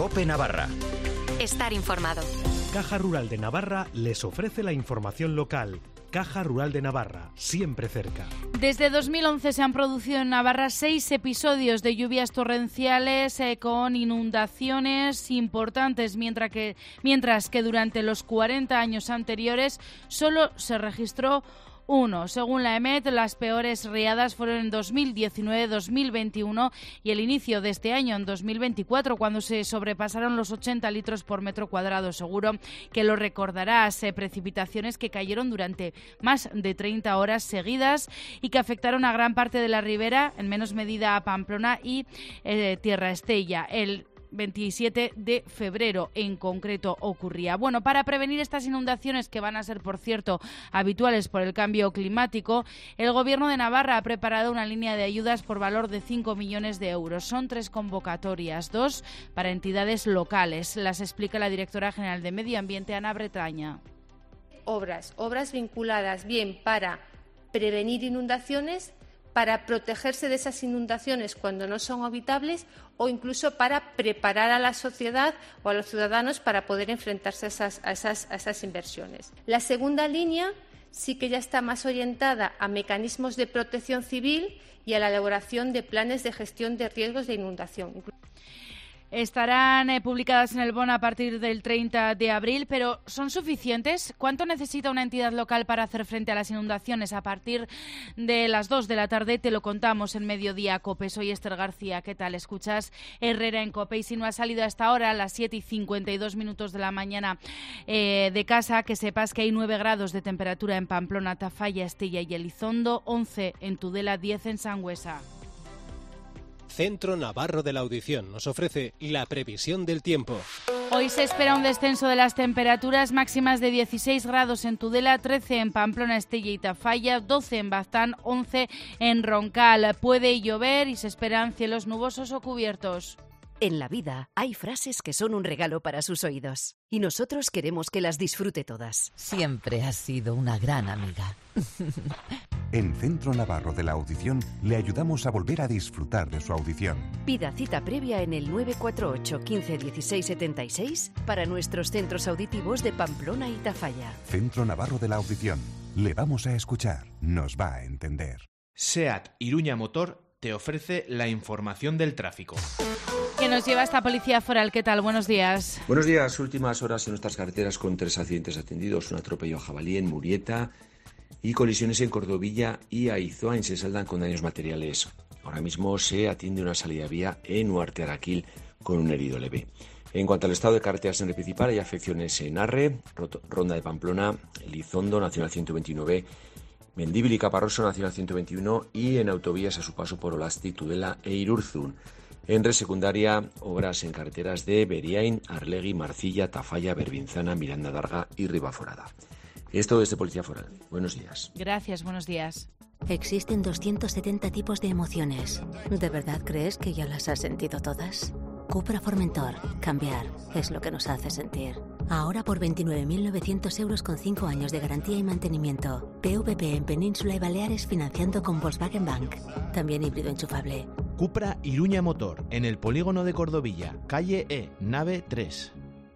COPE Navarra. Estar informado. Caja Rural de Navarra les ofrece la información local. Caja Rural de Navarra, siempre cerca. Desde 2011 se han producido en Navarra 6 episodios de lluvias torrenciales con inundaciones importantes, mientras que durante los 40 años anteriores solo se registró uno. Según la EMET, las peores riadas fueron en 2019, 2021 y el inicio de este año, en 2024, cuando se sobrepasaron los 80 litros por metro cuadrado. Seguro que lo recordarás, precipitaciones que cayeron durante más de 30 horas seguidas y que afectaron a gran parte de la ribera, en menos medida a Pamplona y Tierra Estella. El 27 de febrero en concreto ocurría. Bueno, para prevenir estas inundaciones, que van a ser, por cierto, habituales por el cambio climático, el Gobierno de Navarra ha preparado una línea de ayudas por valor de 5 millones de euros. Son 3 convocatorias, 2 para entidades locales. Las explica la directora general de Medio Ambiente, Ana Bretaña. Obras vinculadas bien para prevenir inundaciones, para protegerse de esas inundaciones cuando no son habitables o incluso para preparar a la sociedad o a los ciudadanos para poder enfrentarse a esas inversiones. La segunda línea sí que ya está más orientada a mecanismos de protección civil y a la elaboración de planes de gestión de riesgos de inundación. Estarán publicadas en el BON a partir del 30 de abril, pero ¿son suficientes? ¿Cuánto necesita una entidad local para hacer frente a las inundaciones? A partir de las 2 de la tarde te lo contamos en Mediodía COPE. Soy Esther García. ¿Qué tal? Escuchas Herrera en COPE. Y si no has salido hasta ahora, a las 7:52 de la mañana de casa, que sepas que hay 9 grados de temperatura en Pamplona, Tafalla, Estella y Elizondo, 11 en Tudela, 10 en Sangüesa. Centro Navarro de la Audición nos ofrece la previsión del tiempo. Hoy se espera un descenso de las temperaturas máximas de 16 grados en Tudela, 13 en Pamplona, Estella y Tafalla, 12 en Baztán, 11 en Roncal. Puede llover y se esperan cielos nubosos o cubiertos. En la vida hay frases que son un regalo para sus oídos y nosotros queremos que las disfrute todas. Siempre has sido una gran amiga. En Centro Navarro de la Audición le ayudamos a volver a disfrutar de su audición. Pida cita previa en el 948 15 16 76 para nuestros centros auditivos de Pamplona y Tafalla. Centro Navarro de la Audición. Le vamos a escuchar. Nos va a entender. SEAT Iruña Motor te ofrece la información del tráfico. Que nos lleva hasta Policía Foral. ¿Qué tal? Buenos días. Buenos días. Últimas horas en nuestras carreteras con 3 accidentes atendidos. Un atropello a jabalí en Murieta y colisiones en Cordovilla y Aizoain se saldan con daños materiales. Ahora mismo se atiende una salida vía en Huarte Araquil con un herido leve. En cuanto al estado de carreteras en el principal, hay afecciones en Arre, Ronda de Pamplona, Elizondo, Nacional 129, Mendíbil y Caparroso, Nacional 121 y en autovías a su paso por Olasti, Tudela e Irurzun. En red secundaria, obras en carreteras de Beriain, Arlegui, Marcilla, Tafalla, Berbinzana, Miranda Darga y Ribaforada. Esto desde Policía Foral. Buenos días. Gracias, buenos días. Existen 270 tipos de emociones. ¿De verdad crees que ya las has sentido todas? Cupra Formentor. Cambiar es lo que nos hace sentir. Ahora por 29.900 euros con 5 años de garantía y mantenimiento. PVP en Península y Baleares financiando con Volkswagen Bank. También híbrido enchufable. Cupra Iruña Motor, en el polígono de Cordovilla, calle E, nave 3.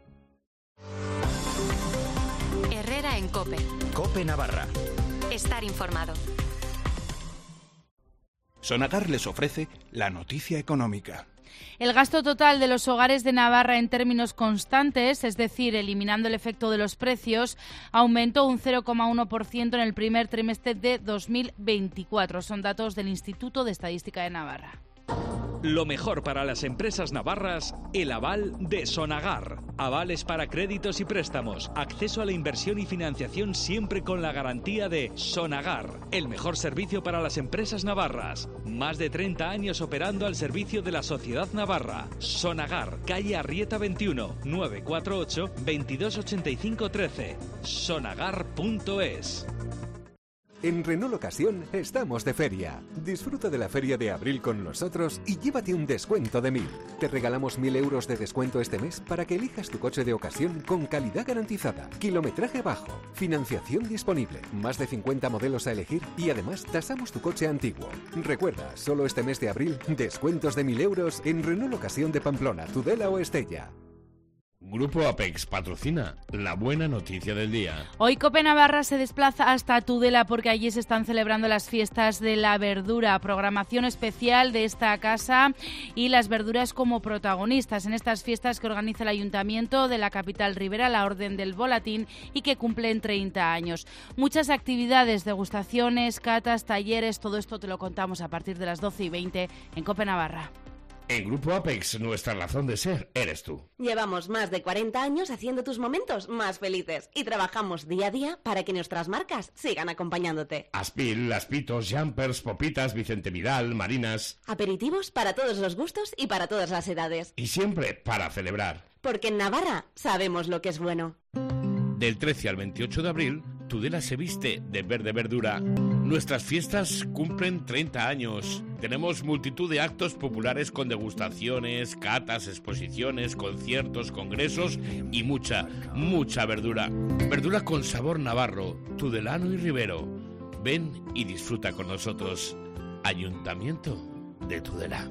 Herrera en COPE. COPE Navarra. Estar informado. Sonagar les ofrece la noticia económica. El gasto total de los hogares de Navarra en términos constantes, es decir, eliminando el efecto de los precios, aumentó un 0,1% en el primer trimestre de 2024. Son datos del Instituto de Estadística de Navarra. Lo mejor para las empresas navarras, el aval de Sonagar. Avales para créditos y préstamos, acceso a la inversión y financiación siempre con la garantía de Sonagar. El mejor servicio para las empresas navarras. Más de 30 años operando al servicio de la sociedad navarra. Sonagar, calle Arrieta 21, 948 2285 13. Sonagar.es. En Renault Ocasión estamos de feria. Disfruta de la feria de abril con nosotros y llévate un descuento de 1.000. Te regalamos 1.000 euros de descuento este mes para que elijas tu coche de ocasión con calidad garantizada, kilometraje bajo, financiación disponible, más de 50 modelos a elegir y además tasamos tu coche antiguo. Recuerda, solo este mes de abril, descuentos de 1.000 euros en Renault Ocasión de Pamplona, Tudela o Estella. Grupo Apex patrocina la buena noticia del día. Hoy COPE Navarra se desplaza hasta Tudela porque allí se están celebrando las fiestas de la verdura, programación especial de esta casa y las verduras como protagonistas en estas fiestas que organiza el Ayuntamiento de la capital ribera, la Orden del Volatín, y que cumplen 30 años. Muchas actividades, degustaciones, catas, talleres, todo esto te lo contamos a partir de las 12:20 en COPE Navarra. En Grupo Apex, nuestra razón de ser eres tú. Llevamos más de 40 años haciendo tus momentos más felices y trabajamos día a día para que nuestras marcas sigan acompañándote. Aspil, Aspitos, Jumpers, Popitas, Vicente Vidal, Marinas. Aperitivos para todos los gustos y para todas las edades. Y siempre para celebrar. Porque en Navarra sabemos lo que es bueno. Del 13 al 28 de abril, Tudela se viste de verde verdura. Nuestras fiestas cumplen 30 años. Tenemos multitud de actos populares con degustaciones, catas, exposiciones, conciertos, congresos y mucha verdura. Verdura con sabor navarro, tudelano y ribero. Ven y disfruta con nosotros. Ayuntamiento de Tudela.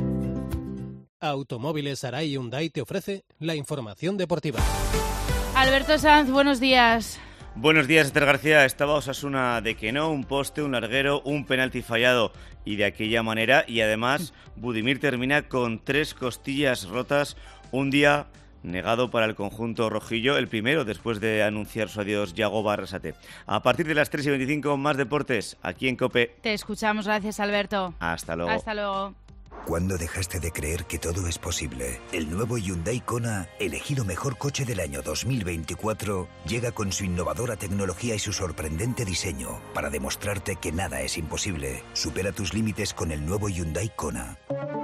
Automóviles Arai Hyundai te ofrece la información deportiva. Alberto Sanz, buenos días. Buenos días, Esther García. Estaba Osasuna de que no, un poste, un larguero, un penalti fallado y de aquella manera. Y además, Budimir termina con 3 costillas rotas, un día negado para el conjunto rojillo, el primero después de anunciar su adiós Yago Barrasate. A partir de las 3:25, más deportes aquí en COPE. Te escuchamos, gracias Alberto. Hasta luego. Hasta luego. ¿Cuándo dejaste de creer que todo es posible? El nuevo Hyundai Kona, elegido mejor coche del año 2024, llega con su innovadora tecnología y su sorprendente diseño para demostrarte que nada es imposible. Supera tus límites con el nuevo Hyundai Kona.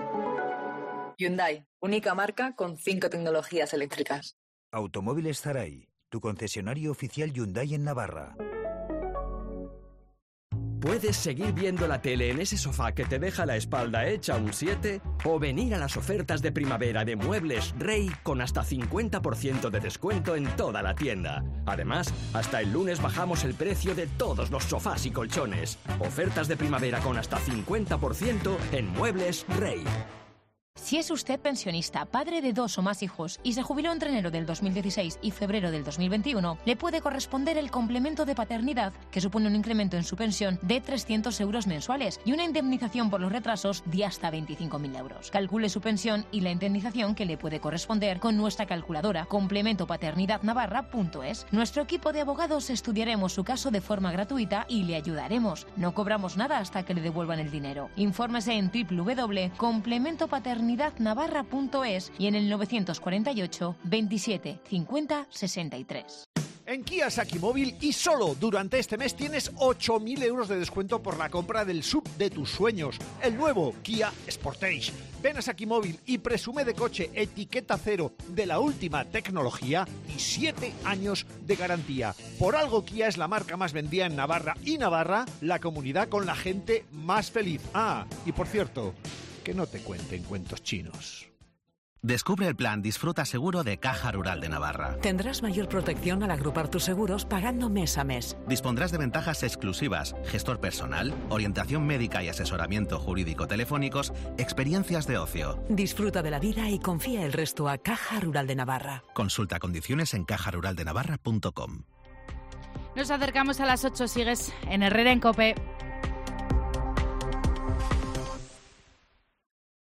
Hyundai, única marca con 5 tecnologías eléctricas. Automóviles Zaray, tu concesionario oficial Hyundai en Navarra. Puedes seguir viendo la tele en ese sofá que te deja la espalda hecha un 7 o venir a las ofertas de primavera de Muebles Rey con hasta 50% de descuento en toda la tienda. Además, hasta el lunes bajamos el precio de todos los sofás y colchones. Ofertas de primavera con hasta 50% en Muebles Rey. Si es usted pensionista, padre de 2 o más hijos y se jubiló entre enero del 2016 y febrero del 2021, le puede corresponder el complemento de paternidad, que supone un incremento en su pensión de 300 euros mensuales y una indemnización por los retrasos de hasta 25.000 euros. Calcule su pensión y la indemnización que le puede corresponder con nuestra calculadora complementopaternidadnavarra.es. Nuestro equipo de abogados estudiaremos su caso de forma gratuita y le ayudaremos. No cobramos nada hasta que le devuelvan el dinero. Infórmese en www.complementopaternidadnavarra.es y en el 948 27 50 63. En Kia Saki Móvil y solo durante este mes tienes 8.000 euros de descuento por la compra del SUV de tus sueños, el nuevo Kia Sportage. Ven a Saki Móvil y presume de coche etiqueta cero de la última tecnología y 7 años de garantía. Por algo Kia es la marca más vendida en Navarra y Navarra, la comunidad con la gente más feliz. Ah, y por cierto, que no te cuenten cuentos chinos. Descubre el plan Disfruta Seguro de Caja Rural de Navarra. Tendrás mayor protección al agrupar tus seguros pagando mes a mes. Dispondrás de ventajas exclusivas, gestor personal, orientación médica y asesoramiento jurídico telefónicos, experiencias de ocio. Disfruta de la vida y confía el resto a Caja Rural de Navarra. Consulta condiciones en cajaruraldenavarra.com. Nos acercamos a las 8, sigues en Herrera en COPE.